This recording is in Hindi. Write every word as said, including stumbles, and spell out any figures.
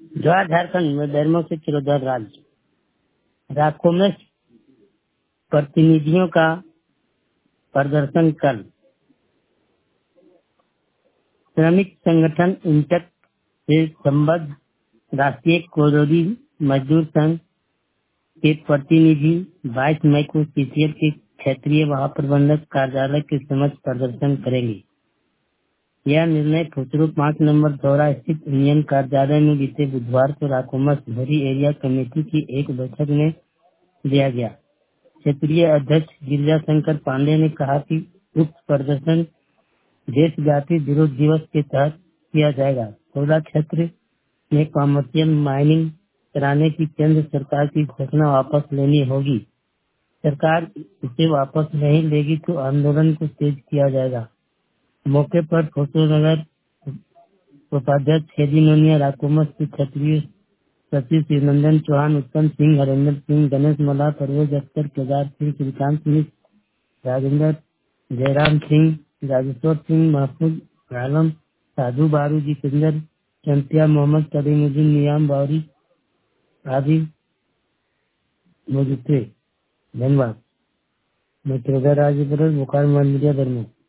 जवाहर झारखंड में धर्मों से चिरोधर राज्य राखों में प्रतिनिधियों का प्रदर्शन कल। श्रमिक संगठन इंटक से संबद्ध राष्ट्रीय कोरोरी मजदूर संघ के प्रतिनिधि बाईस मई को सीसीएल के क्षेत्रीय महाप्रबंधक कार्यालय के समक्ष प्रदर्शन करेंगे। यह निर्णय खुसरो पाँच नंबर दौरा स्थित यूनियन कार्यालय में बीते बुधवार को राकोमस भरी एरिया कमेटी की एक बैठक में लिया गया। क्षेत्रीय अध्यक्ष गिरिजा शंकर पांडे ने कहा कि उक्त प्रदर्शन देशव्यापी विरोध दिवस के तहत किया जाएगा। सौदा क्षेत्र में कॉमर्शियल माइनिंग कराने की केंद्र सरकार की घोषणा वापस लेनी होगी। सरकार इसे वापस नहीं लेगी तो आंदोलन को तेज किया जाएगा। मौके पर फोटो नगर उपाध्यक्ष खेदी नोनिया, राकोमस के क्षेत्रीय सचिव शिवनंदन चौहान, उत्तम सिंह, हरेंद्र सिंह, गणेश मला, परवेज अख्तर, केदार सिंह, श्रीकांत मिश्र, राजेंद्र, जयराम सिंह, राजेश्वर सिंह, महफूज आलम, साधु बारू, जितेंद्र चंपिया, मोहम्मद करीमुद्दीन, नियाम बावरी आदि मौजूद थे। धन्यवाद। मैं त्रिवेद राजपुर बुखार मीडिया धर्म।